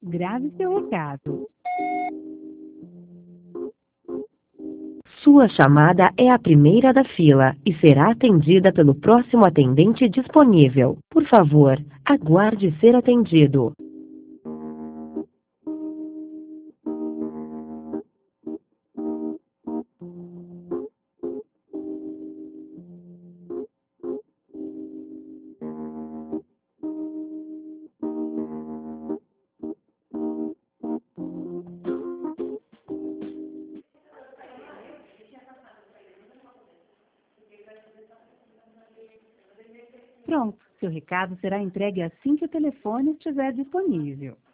Grave seu recado. Sua chamada é a primeira da fila e será atendida pelo próximo atendente disponível. Por favor, aguarde ser atendido. Pronto, seu recado será entregue assim que o telefone estiver disponível.